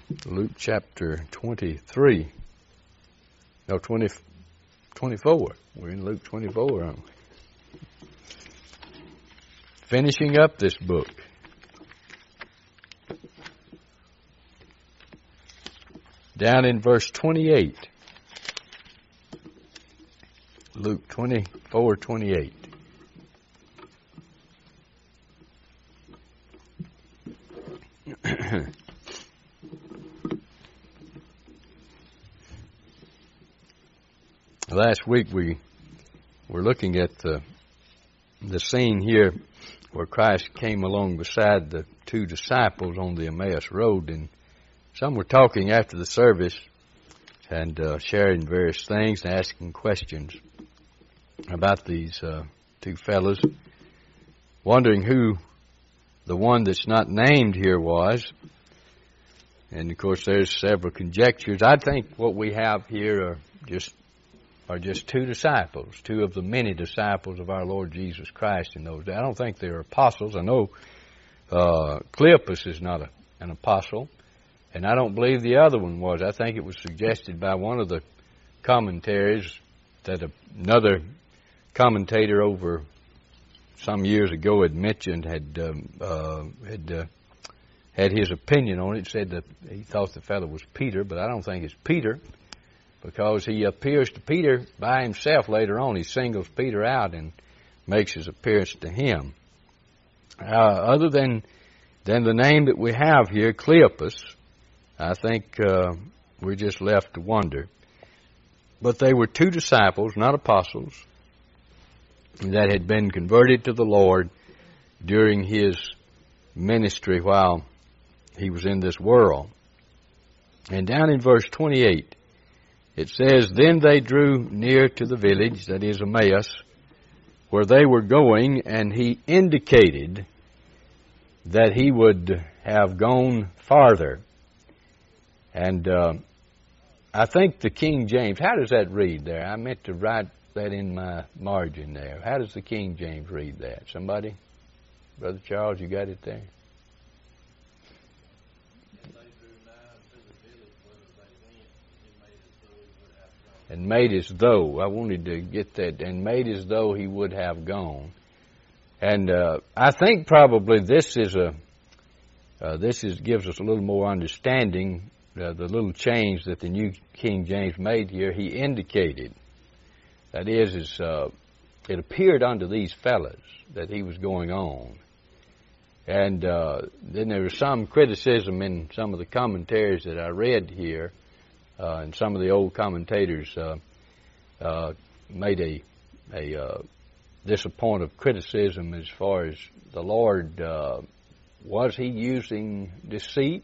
Luke chapter 23. No, 24. We're in Luke 24, aren't we? Finishing up this book. Down in verse 28. Luke 24:28. Last week we were looking at the scene here where Christ came along beside the two disciples on the Emmaus Road, and some were talking after the service and sharing various things and asking questions about these two fellows, wondering who the one that's not named here was. And of course there's several conjectures. I think what we have here are just two disciples, two of the many disciples of our Lord Jesus Christ in those days. I don't think they're apostles. I know Cleopas is not an apostle, and I don't believe the other one was. I think it was suggested by one of the commentaries that another commentator over some years ago had mentioned, had his opinion on it, said that he thought the fellow was Peter, but I don't think it's Peter, because he appears to Peter by himself later on. He singles Peter out and makes his appearance to him. Other than the name that we have here, Cleopas, I think we're just left to wonder. But they were two disciples, not apostles, that had been converted to the Lord during his ministry while he was in this world. And down in verse 28, it says, "Then they drew near to the village," that is Emmaus, "where they were going, and he indicated that he would have gone farther." And I think the King James, how does that read there? I meant to write that in my margin there. How does the King James read that? Somebody? Brother Charles, you got it there? And made as though, I wanted to get that, and made as though he would have gone. And I think probably this gives us a little more understanding, the little change that the New King James made here. He indicated, that is, it appeared unto these fellows that he was going on. And then there was some criticism in some of the commentaries that I read here, and some of the old commentators made a disappointing criticism as far as the Lord, was he using deceit?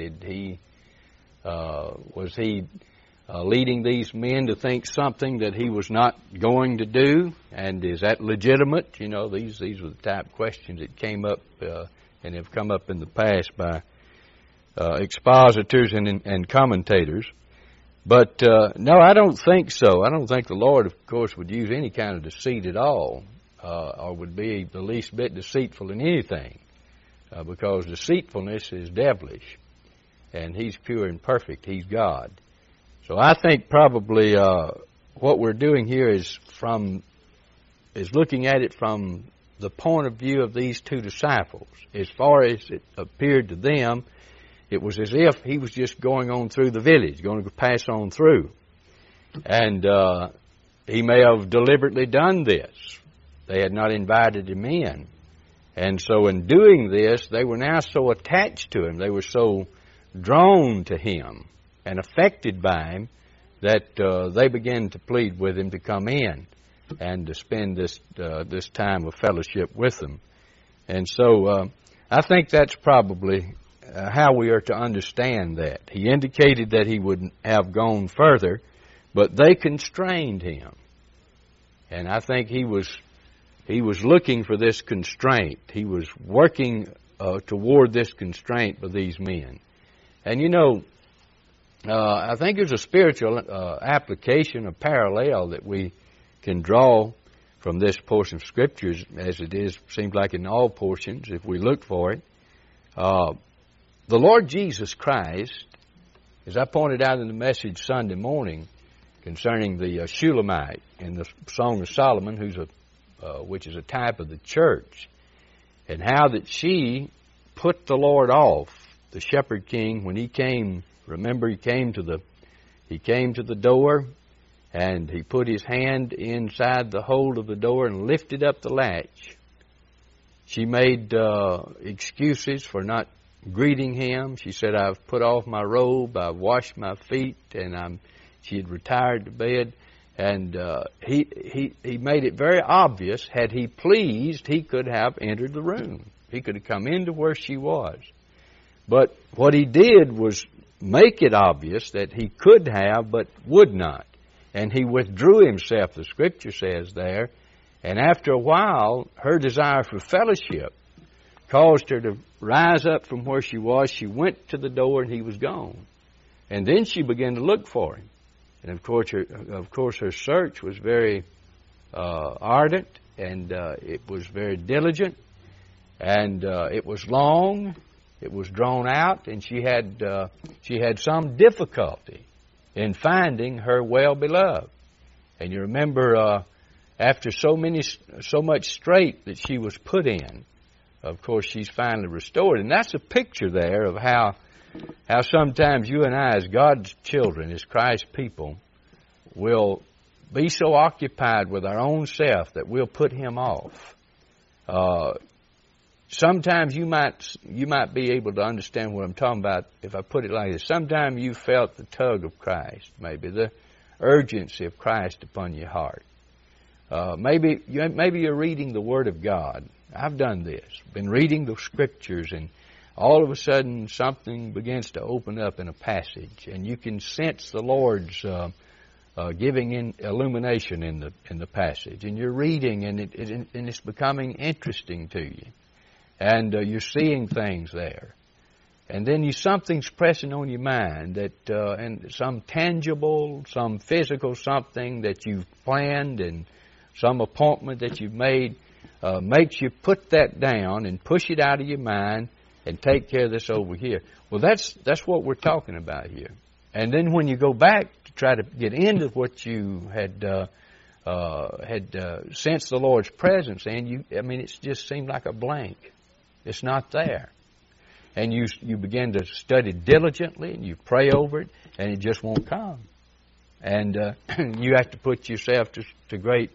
Was he leading these men to think something that he was not going to do? And is that legitimate? You know, these were the type of questions that came up and have come up in the past by expositors and commentators. But no, I don't think so. I don't think the Lord, of course, would use any kind of deceit at all, or would be the least bit deceitful in anything, because deceitfulness is devilish, and he's pure and perfect. He's God. So I think probably what we're doing here is looking at it from the point of view of these two disciples. As far as it appeared to them, it was as if he was just going on through the village, going to pass on through. And he may have deliberately done this. They had not invited him in. And so in doing this, they were now so attached to him, they were so drawn to him and affected by him, that they began to plead with him to come in and to spend this time of fellowship with them. And so I think that's probably how we are to understand that. He indicated that he would have gone further, but they constrained him. And I think he was looking for this constraint. He was working toward this constraint with these men. And you know, I think there's a spiritual application, a parallel that we can draw from this portion of Scriptures, as it seems like in all portions, if we look for it. The Lord Jesus Christ As I pointed out in the message Sunday morning concerning the Shulamite in the Song of Solomon, which is a type of the church, and how that she put the Lord off. The shepherd king, when he came, remember he came to the door, and he put his hand inside the hole of the door and lifted up the latch. She made excuses for not greeting him. She said, "I've put off my robe, I've washed my feet," and she had retired to bed. And he made it very obvious, had he pleased, he could have entered the room. He could have come into where she was. But what he did was make it obvious that he could have, but would not. And he withdrew himself, the Scripture says there. And after a while, her desire for fellowship caused her to rise up from where she was. She went to the door and he was gone. And then she began to look for him. And of course her search was very ardent, and it was very diligent, and it was long. It was drawn out, and she had some difficulty in finding her well-beloved. And you remember, after so much strait that she was put in, of course she's finally restored. And that's a picture there of how sometimes you and I, as God's children, as Christ's people, will be so occupied with our own self that we'll put Him off. Sometimes you might be able to understand what I'm talking about if I put it like this. Sometimes you felt the tug of Christ, maybe the urgency of Christ upon your heart. Maybe you're reading the Word of God. I've done this, been reading the Scriptures, and all of a sudden something begins to open up in a passage, and you can sense the Lord's giving in illumination in the passage, and you're reading, and it's becoming interesting to you. And you're seeing things there. And then something's pressing on your mind, and some tangible, some physical something that you've planned and some appointment that you've made makes you put that down and push it out of your mind and take care of this over here. Well, that's what we're talking about here. And then when you go back to try to get into what you had sensed the Lord's presence in, it just seemed like a blank. It's not there. And you begin to study diligently, and you pray over it, and it just won't come. And you have to put yourself to great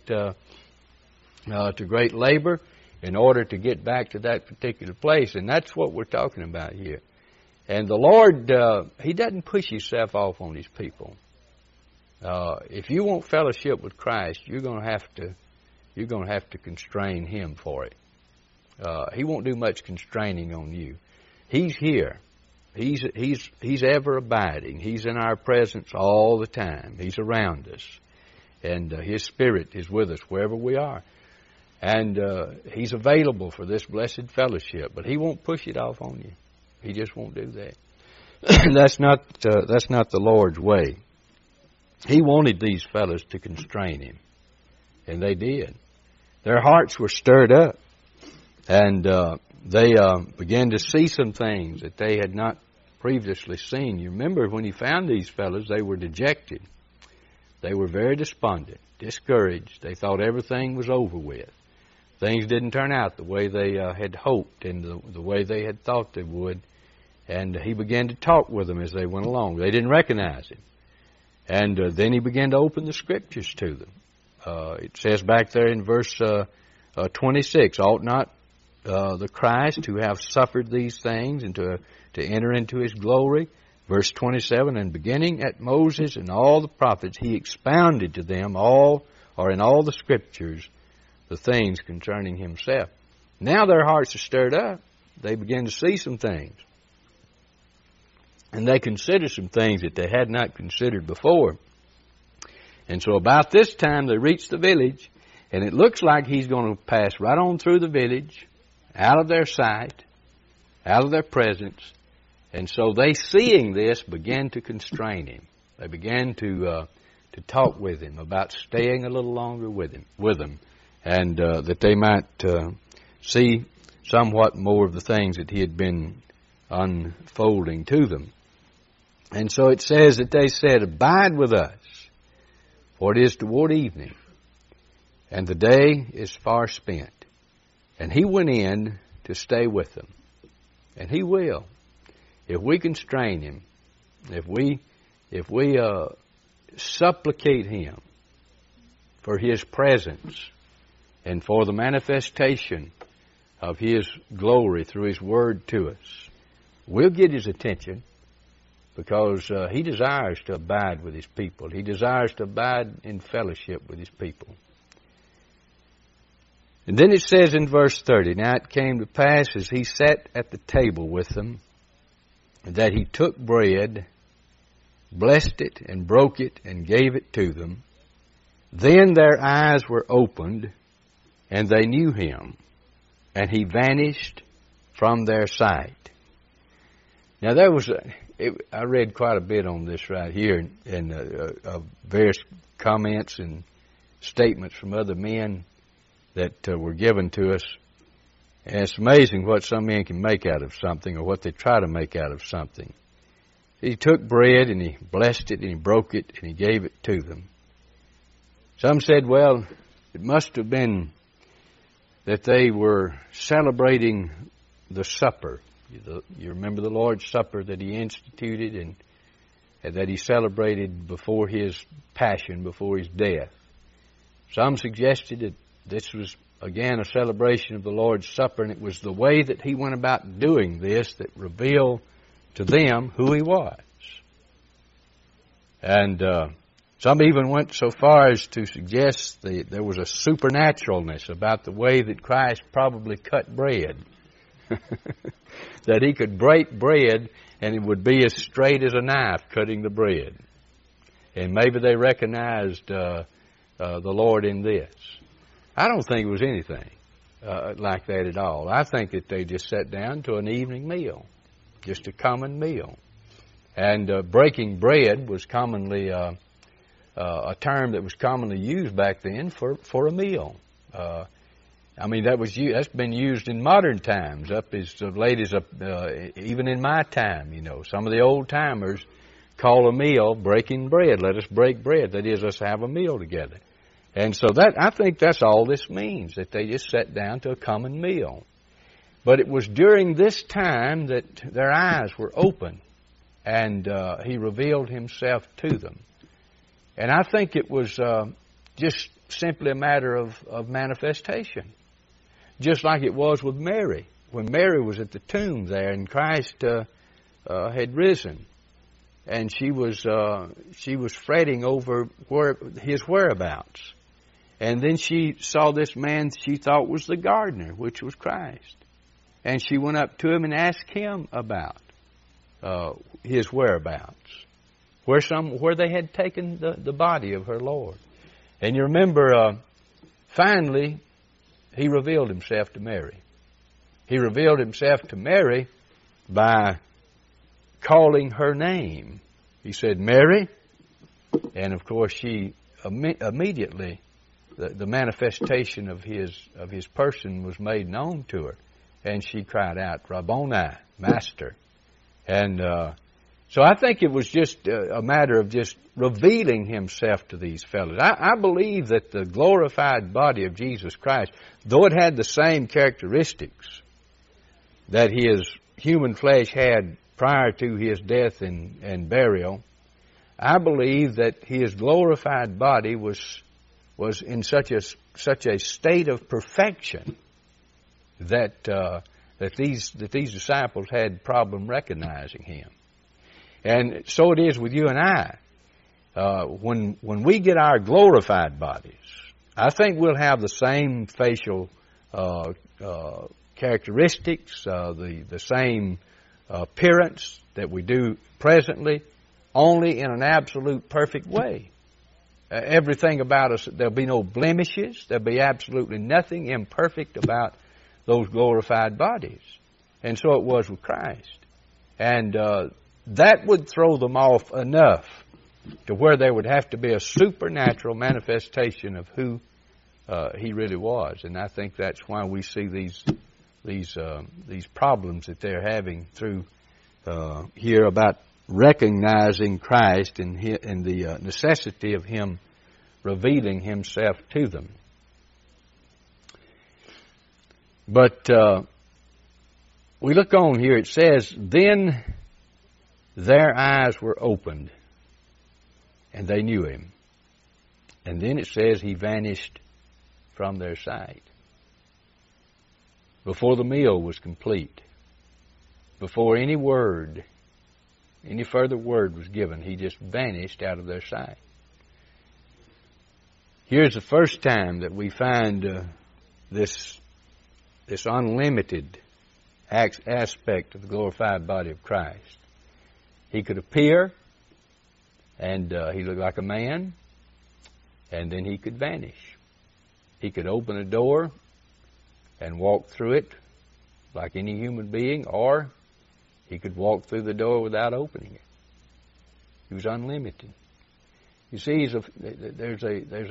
labor in order to get back to that particular place. And that's what we're talking about here. And the Lord, He doesn't push Himself off on His people. If you want fellowship with Christ, you're going to have to constrain Him for it. He won't do much constraining on you. He's here. He's ever abiding. He's in our presence all the time. He's around us. And His Spirit is with us wherever we are. And He's available for this blessed fellowship. But He won't push it off on you. He just won't do that. That's not the Lord's way. He wanted these fellows to constrain Him. And they did. Their hearts were stirred up. And they began to see some things that they had not previously seen. You remember when He found these fellows, they were dejected. They were very despondent, discouraged. They thought everything was over with. Things didn't turn out the way they had hoped and the way they had thought they would. And He began to talk with them as they went along. They didn't recognize Him. And then He began to open the Scriptures to them. It says back there in verse 26, ought not the Christ who have suffered these things and to enter into His glory. Verse 27, and beginning at Moses and all the prophets, He expounded to them in all the Scriptures the things concerning Himself. Now their hearts are stirred up. They begin to see some things. And they consider some things that they had not considered before. And so about this time they reach the village, and it looks like He's going to pass right on through the village, out of their sight, out of their presence. And so they, seeing this, began to constrain Him. They began to talk with Him about staying a little longer with Him, and that they might see somewhat more of the things that He had been unfolding to them. And so it says that they said, "Abide with us, for it is toward evening, and the day is far spent." And he went in to stay with them. And he will, if we constrain him, if we supplicate him for his presence and for the manifestation of his glory through his word to us, we'll get his attention, because he desires to abide with his people. He desires to abide in fellowship with his people. And then it says in verse 30, "Now it came to pass as he sat at the table with them, that he took bread, blessed it, and broke it, and gave it to them. Then their eyes were opened, and they knew him, and he vanished from their sight." Now there was I read quite a bit on this right here, and various comments and statements from other men that were given to us. And it's amazing what some men can make out of something, or what they try to make out of something. He took bread, and he blessed it, and he broke it, and he gave it to them. Some said, well, it must have been that they were celebrating the supper. You remember the Lord's Supper that he instituted and that he celebrated before his passion, before his death. Some suggested that this was, again, a celebration of the Lord's Supper, and it was the way that he went about doing this that revealed to them who he was. And some even went so far as to suggest that there was a supernaturalness about the way that Christ probably cut bread. That he could break bread and it would be as straight as a knife cutting the bread. And maybe they recognized the Lord in this. I don't think it was anything like that at all. I think that they just sat down to an evening meal, just a common meal. And breaking bread was commonly a term that was commonly used back then for a meal. I mean, that's been used in modern times, up as late as even in my time. You know, some of the old timers call a meal breaking bread. Let us break bread. That is, let's have a meal together. And so I think that's all this means, that they just sat down to a common meal. But it was during this time that their eyes were open, and he revealed himself to them. And I think it was just simply a matter of manifestation. Just like it was with Mary, when Mary was at the tomb there and Christ had risen, and she was fretting over his whereabouts, and then she saw this man she thought was the gardener, which was Christ, and she went up to him and asked him about his whereabouts, where they had taken the body of her Lord. And you remember, finally, he revealed himself to Mary. He revealed himself to Mary by calling her name. He said, "Mary," and of course she immediately, the manifestation of his person was made known to her, and she cried out, "Rabboni," Master. And so I think it was just a matter of just revealing himself to these fellows. I believe that the glorified body of Jesus Christ, though it had the same characteristics that his human flesh had prior to his death and burial, I believe that his glorified body was in such a state of perfection that these disciples had problem recognizing him. And so it is with you and I. When we get our glorified bodies, I think we'll have the same facial characteristics, the same appearance that we do presently, only in an absolute perfect way. Everything about us, there'll be no blemishes, there'll be absolutely nothing imperfect about those glorified bodies. And so it was with Christ. And that would throw them off enough to where there would have to be a supernatural manifestation of who he really was. And I think that's why we see these problems that they're having through here about recognizing Christ and the necessity of Him revealing Himself to them. But we look on here, it says, then their eyes were opened, and they knew Him. And then it says He vanished from their sight. Before the meal was complete, before any further word was given, He just vanished out of their sight. Here's the first time that we find this unlimited aspect of the glorified body of Christ. He could appear, and He looked like a man, and then He could vanish. He could open a door and walk through it like any human being, or He could walk through the door without opening it. He was unlimited. You see, there's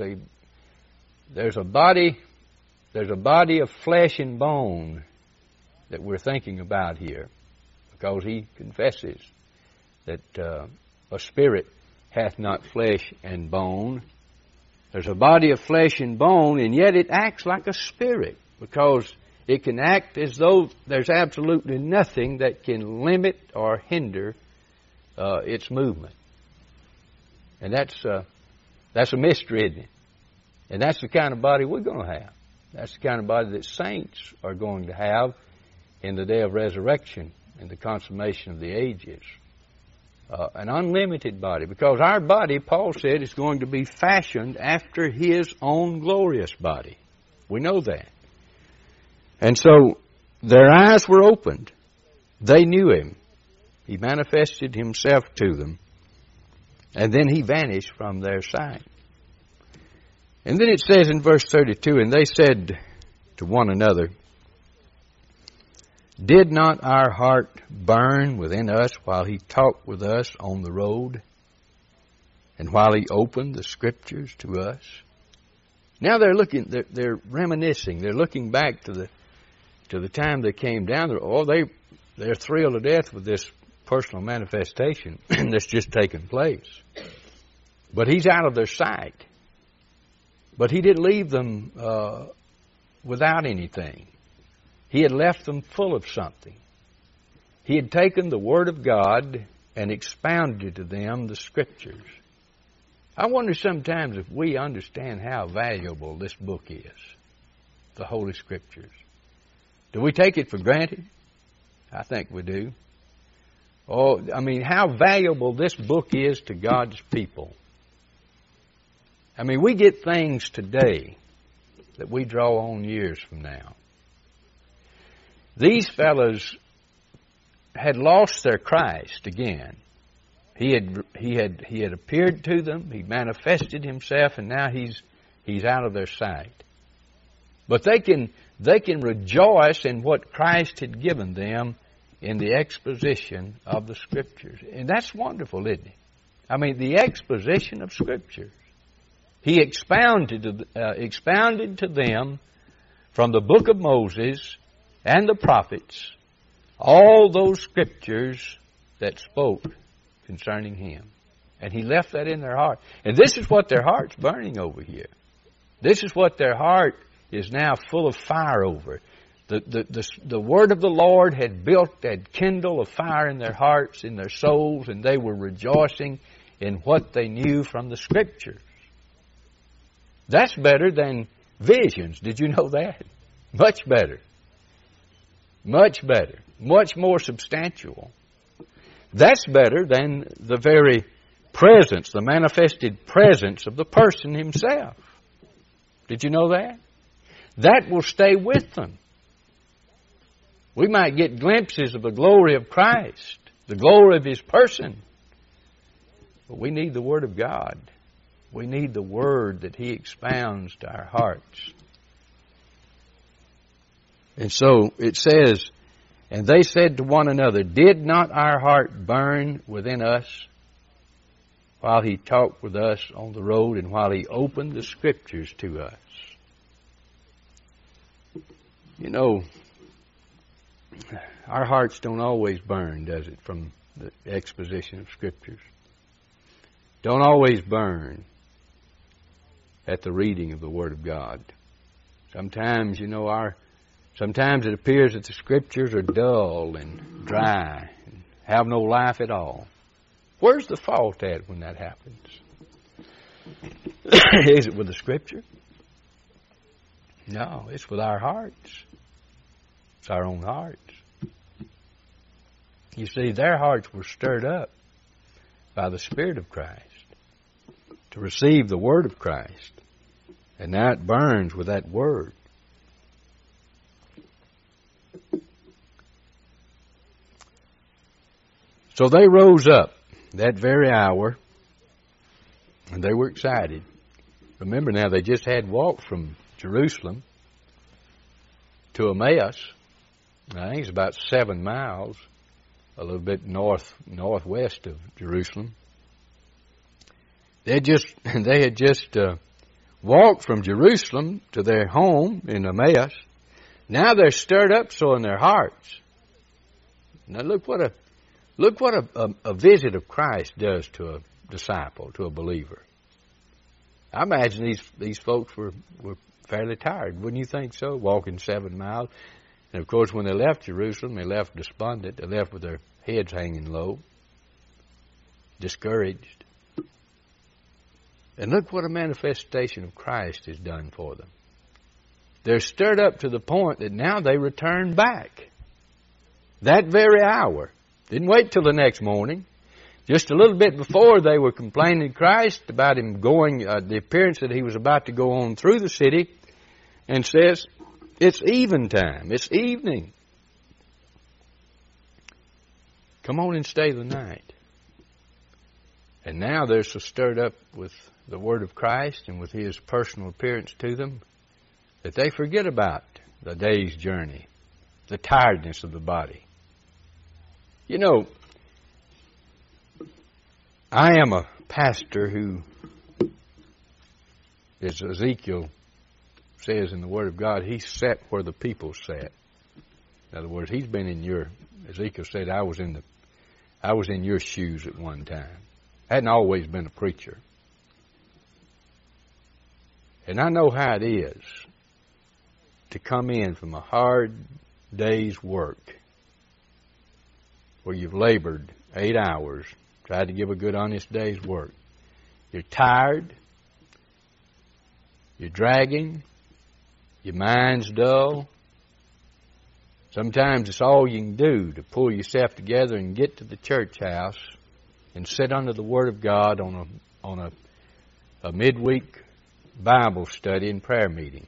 a body of flesh and bone that we're thinking about here, because He confesses that a spirit hath not flesh and bone. There's a body of flesh and bone, and yet it acts like a spirit, because it can act as though there's absolutely nothing that can limit or hinder its movement. And that's a mystery, isn't it? And that's the kind of body we're going to have. That's the kind of body that saints are going to have in the day of resurrection, in the consummation of the ages. An unlimited body, because our body, Paul said, is going to be fashioned after His own glorious body. We know that. And so their eyes were opened. They knew Him. He manifested Himself to them. And then He vanished from their sight. And then it says in verse 32, and they said to one another, did not our heart burn within us while He talked with us on the road, and while He opened the Scriptures to us? Now they're reminiscing. They're looking back to the time they came down there. Oh, they're thrilled to death with this personal manifestation that's just taken place. But He's out of their sight. But He didn't leave them without anything. He had left them full of something. He had taken the Word of God and expounded to them the Scriptures. I wonder sometimes if we understand how valuable this book is, the Holy Scriptures. Do we take it for granted? I think we do. Oh, I mean, how valuable this book is to God's people. I mean, we get things today that we draw on years from now. These fellows had lost their Christ again. He had appeared to them. He manifested Himself, and now he's out of their sight. But they can rejoice in what Christ had given them in the exposition of the Scriptures, and that's wonderful, isn't it? I mean, the exposition of Scriptures. He expounded to them from the book of Moses and the prophets all those Scriptures that spoke concerning Him. And He left that in their heart. And this is what their heart's burning over here. This is what their heart is now full of fire over. The Word of the Lord had kindled a fire in their hearts, in their souls, and they were rejoicing in what they knew from the Scriptures. That's better than visions. Did you know that? Much better. Much better. Much more substantial. That's better than the very presence, the manifested presence of the person himself. Did you know that? That will stay with them. We might get glimpses of the glory of Christ, the glory of His person. But we need the Word of God. We need the Word that He expounds to our hearts. And so it says, and they said to one another, did not our heart burn within us while He talked with us on the road and while He opened the Scriptures to us? You know, our hearts don't always burn, does it, from the exposition of Scriptures. Don't always burn at the reading of the Word of God. Sometimes, sometimes it appears that the Scriptures are dull and dry and have no life at all. Where's the fault at when that happens? Is it with the Scripture? No, it's with our hearts. It's our own hearts. You see, their hearts were stirred up by the Spirit of Christ to receive the Word of Christ. And now it burns with that Word. So they rose up that very hour, and they were excited. Remember now, they just had walked from Jerusalem to Emmaus. I think it's about 7 miles, a little bit northwest of Jerusalem. They had just walked from Jerusalem to their home in Emmaus. Now they're stirred up so in their hearts. Now look what a visit of Christ does to a disciple, to a believer. I imagine these folks were fairly tired. Wouldn't you think so? Walking 7 miles. And of course, when they left Jerusalem, they left despondent. They left with their heads hanging low, discouraged. And look what a manifestation of Christ has done for them. They're stirred up to the point that now they return back. That very hour. Didn't wait till the next morning. Just a little bit before, they were complaining to Christ about him going, the appearance that he was about to go on through the city, and says, it's eventime. It's evening. Come on and stay the night. And now they're so stirred up with the Word of Christ and with His personal appearance to them that they forget about the day's journey, the tiredness of the body. You know, I am a pastor who, as Ezekiel says in the Word of God, he sat where the people sat. In other words, he's been in Ezekiel said, I was in your shoes at one time. I hadn't always been a preacher. And I know how it is to come in from a hard day's work where you've labored 8 hours, tried to give a good, honest day's work. You're tired. You're dragging. Your mind's dull. Sometimes it's all you can do to pull yourself together and get to the church house and sit under the Word of God on a midweek Bible study and prayer meeting.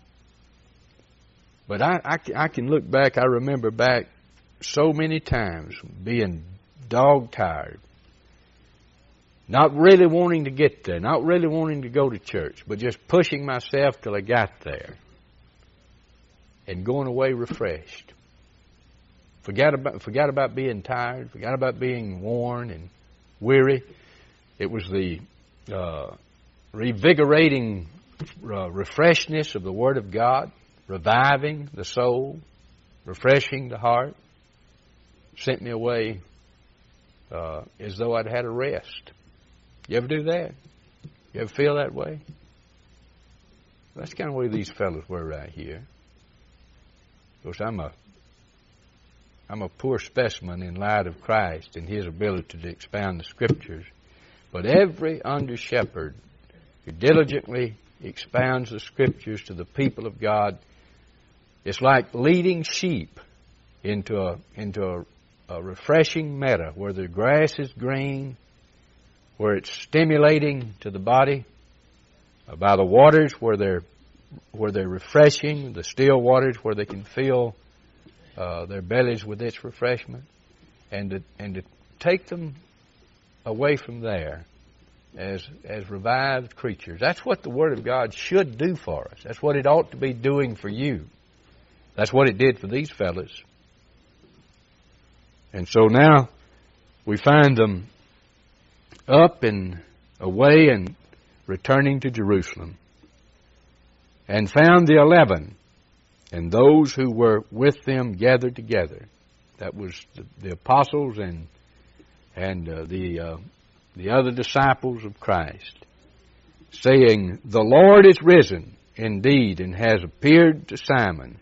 But I can look back, I remember back so many times being dog-tired, not really wanting to get there, not really wanting to go to church, but just pushing myself till I got there and going away refreshed. Forgot about being tired, forgot about being worn and weary. It was the revigorating refreshness of the Word of God, reviving the soul, refreshing the heart, sent me away as though I'd had a rest. You ever do that? You ever feel that way? That's kind of the way these fellows were right here. Of course, I'm a poor specimen in light of Christ and His ability to expound the Scriptures. But every under-shepherd who diligently expounds the Scriptures to the people of God, it's like leading sheep into a refreshing meadow where the grass is green, where it's stimulating to the body, by the waters where they're refreshing, the still waters where they can fill their bellies with its refreshment, and to take them away from there as revived creatures. That's what the Word of God should do for us. That's what it ought to be doing for you. That's what it did for these fellas. And so now we find them up and away and returning to Jerusalem, and found the 11 and those who were with them gathered together. That was the apostles and and the other disciples of Christ, saying, "The Lord is risen indeed and has appeared to Simon."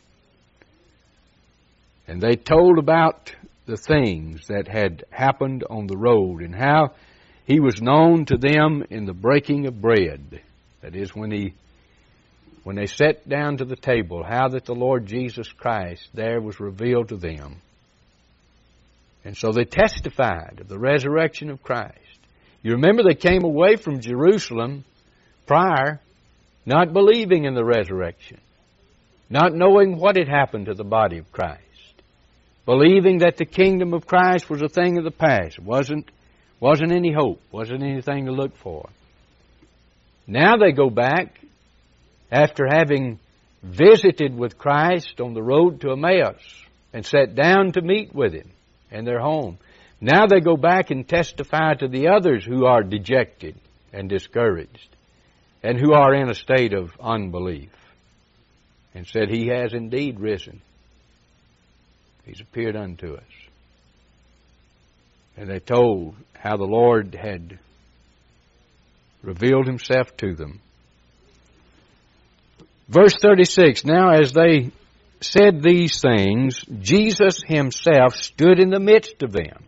And they told about the things that had happened on the road and how He was known to them in the breaking of bread. That is, when they sat down to the table, how that the Lord Jesus Christ there was revealed to them. And so they testified of the resurrection of Christ. You remember they came away from Jerusalem prior, not believing in the resurrection, not knowing what had happened to the body of Christ, believing that the kingdom of Christ was a thing of the past. Wasn't any hope, wasn't anything to look for. Now they go back after having visited with Christ on the road to Emmaus and sat down to meet with Him in their home. Now they go back and testify to the others who are dejected and discouraged and who are in a state of unbelief, and said, "He has indeed risen. He's appeared unto us." And they told how the Lord had revealed Himself to them. Verse 36, "Now as they said these things, Jesus Himself stood in the midst of them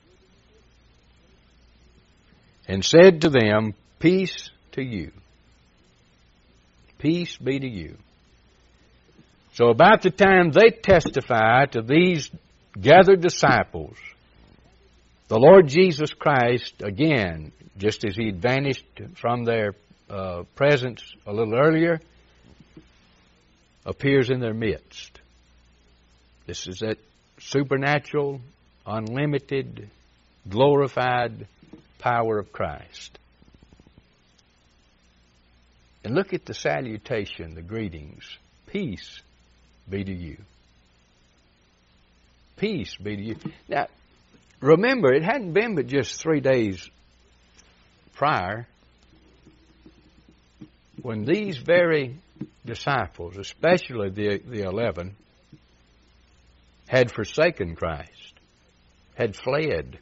and said to them, Peace to you. Peace be to you." So about the time they testify to these gathered disciples, the Lord Jesus Christ, again, just as He had vanished from their presence a little earlier, appears in their midst. This is that supernatural, unlimited, glorified power of Christ. And look at the salutation, the greetings. Peace be to you. Peace be to you. Now, remember, it hadn't been but just 3 days prior when these very disciples, especially the 11, had forsaken Christ, had fled.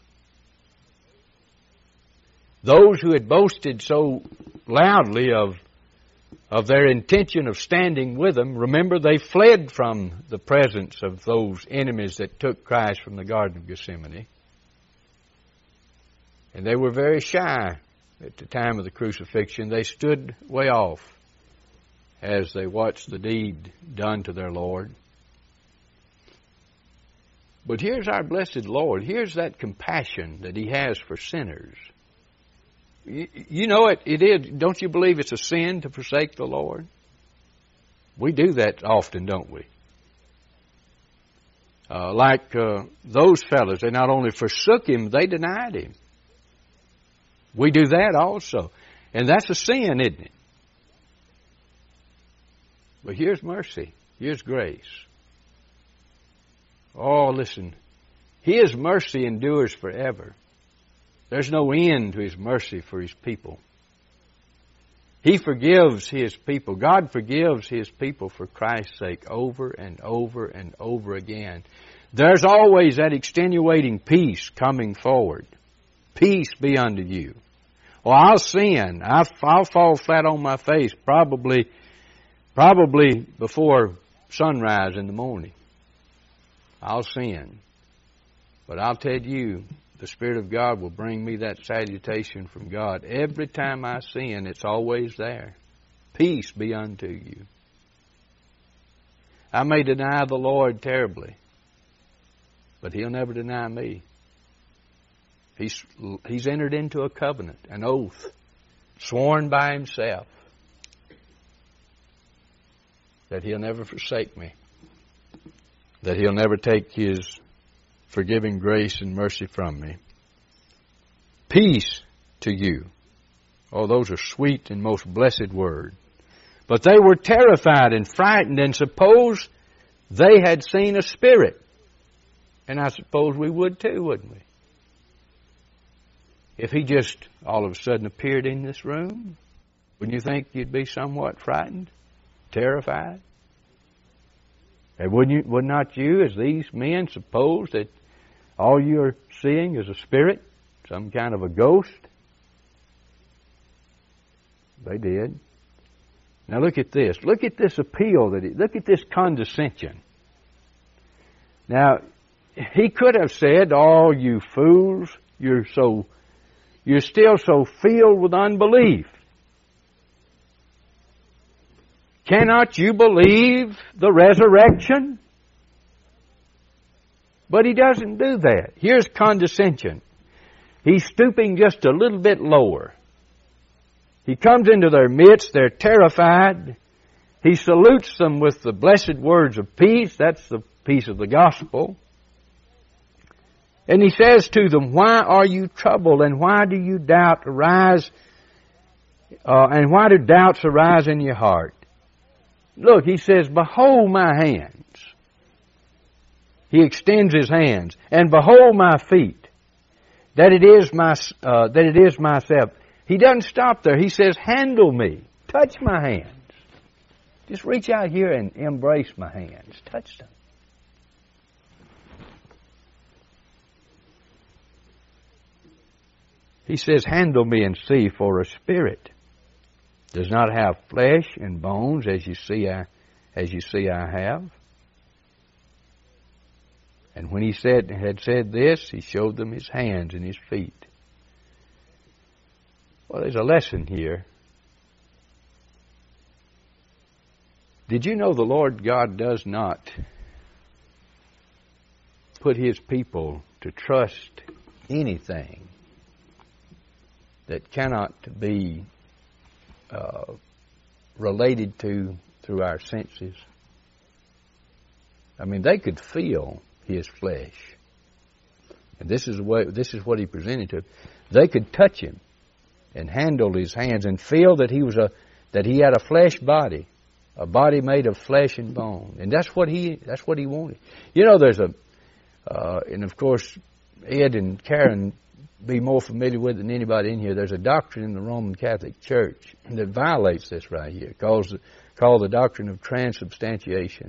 Those who had boasted so loudly of their intention of standing with Him, remember, they fled from the presence of those enemies that took Christ from the Garden of Gethsemane. And they were very shy at the time of the crucifixion. They stood way off as they watched the deed done to their Lord. But here's our blessed Lord. Here's that compassion that He has for sinners. You know it is. Don't you believe it's a sin to forsake the Lord? We do that often, don't we? Like those fellows, they not only forsook Him, they denied Him. We do that also. And that's a sin, isn't it? But here's mercy. Here's grace. Oh, listen. His mercy endures forever. There's no end to His mercy for His people. He forgives His people. God forgives His people for Christ's sake over and over and over again. There's always that extenuating peace coming forward. Peace be unto you. Well, I'll sin. I'll fall flat on my face probably before sunrise in the morning. I'll sin. But I'll tell you, the Spirit of God will bring me that salutation from God. Every time I sin, it's always there. Peace be unto you. I may deny the Lord terribly, but He'll never deny me. He's entered into a covenant, an oath, sworn by Himself, that He'll never forsake me, that He'll never take His forgiving grace and mercy from me. Peace to you. Oh, those are sweet and most blessed words. But they were terrified and frightened and supposed they had seen a spirit. And I suppose we would too, wouldn't we? If He just all of a sudden appeared in this room, wouldn't you think you'd be somewhat frightened, terrified? And would not you, as these men, suppose that all you're seeing is a spirit Some kind of a ghost? They did. Now look at this. Look at this appeal. Look at this condescension. Now, he could have said, "Oh, you fools, you're still so filled with unbelief. Cannot you believe the resurrection?" But he doesn't do that. Here's condescension. He's stooping just a little bit lower. He comes into their midst. They're terrified. He salutes them with the blessed words of peace. That's the peace of the gospel. And he says to them, "Why are you troubled, and why do you doubt arise? And why do doubts arise in your heart? Look," he says, "behold my hands." He extends his hands, "and behold my feet, that it is myself." He doesn't stop there. He says, "Handle me, touch my hands. Just reach out here and embrace my hands, touch them." He says, "Handle me and see, for a spirit does not have flesh and bones, as you see I have." And when he had said this, he showed them his hands and his feet. Well, there's a lesson here. Did you know the Lord God does not put His people to trust anything that cannot be related to through our senses? I mean, they could feel His flesh, and this is what He presented to them. They could touch Him and handle His hands and feel that He had a flesh body, a body made of flesh and bone, and that's what He wanted. You know, there's and of course, Ed and Karen be more familiar with it than anybody in here. There's a doctrine in the Roman Catholic Church that violates this right here, called the doctrine of transubstantiation.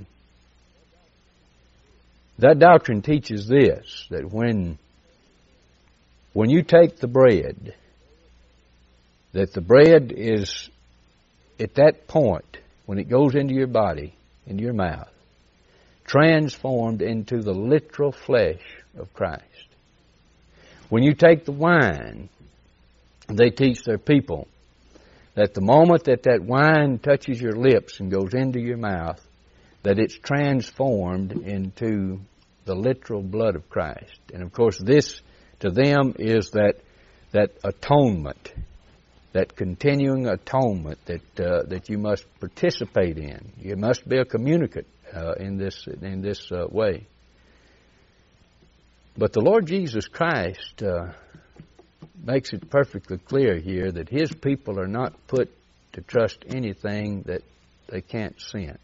That doctrine teaches this, that when you take the bread, that the bread is, at that point, when it goes into your body, into your mouth, transformed into the literal flesh of Christ. When you take the wine, they teach their people that the moment that wine touches your lips and goes into your mouth, that it's transformed into the literal blood of Christ. And of course, this to them is that atonement, that continuing atonement that you must participate in. You must be a communicant in this way. But the Lord Jesus Christ makes it perfectly clear here that His people are not put to trust anything that they can't sense.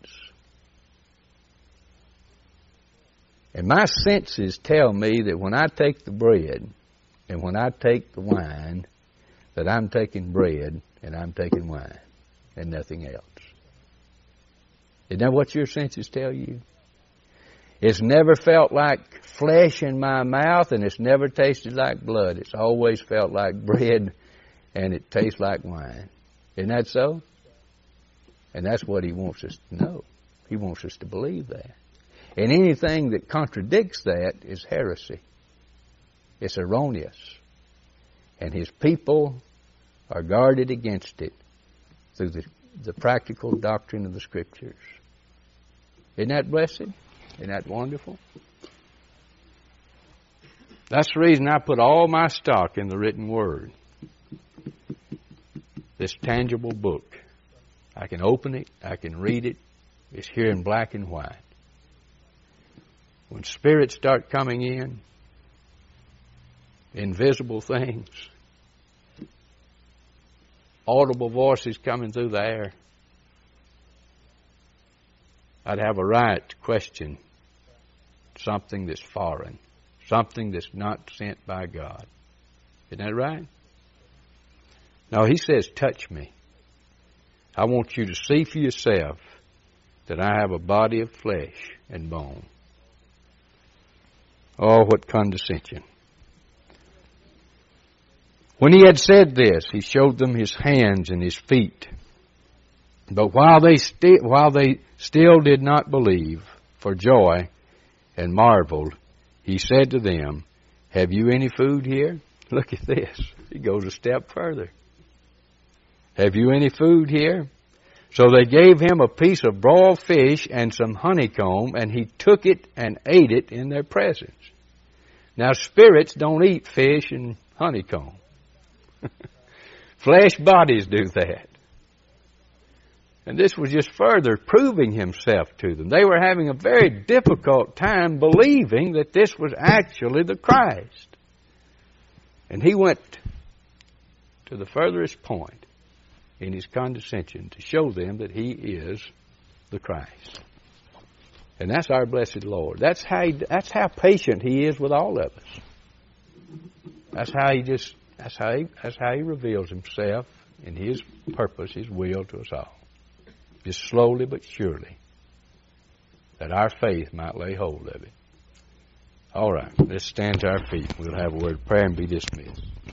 And my senses tell me that when I take the bread and when I take the wine, that I'm taking bread and I'm taking wine and nothing else. Isn't that what your senses tell you? It's never felt like flesh in my mouth, and it's never tasted like blood. It's always felt like bread, and it tastes like wine. Isn't that so? And that's what He wants us to know. He wants us to believe that. And anything that contradicts that is heresy. It's erroneous. And His people are guarded against it through the practical doctrine of the Scriptures. Isn't that blessed? Isn't that wonderful? That's the reason I put all my stock in the written Word. This tangible book. I can open it. I can read it. It's here in black and white. When spirits start coming in, invisible things, audible voices coming through the air, I'd have a right to question something that's foreign, something that's not sent by God. Isn't that right? No, He says, touch me. I want you to see for yourself that I have a body of flesh and bone. Oh, what condescension. When he had said this, he showed them his hands and his feet. But while they still did not believe for joy and marveled, he said to them, "Have you any food here?" Look at this. He goes a step further. "Have you any food here?" So they gave him a piece of broiled fish and some honeycomb, and he took it and ate it in their presence. Now, spirits don't eat fish and honeycomb. Flesh bodies do that. And this was just further proving himself to them. They were having a very difficult time believing that this was actually the Christ. And he went to the furthest point in his condescension to show them that he is the Christ. And that's our blessed Lord. That's how patient he is with all of us. That's how he reveals himself and his purpose, his will to us all. Just slowly but surely, that our faith might lay hold of it. All right, let's stand to our feet. We'll have a word of prayer and be dismissed.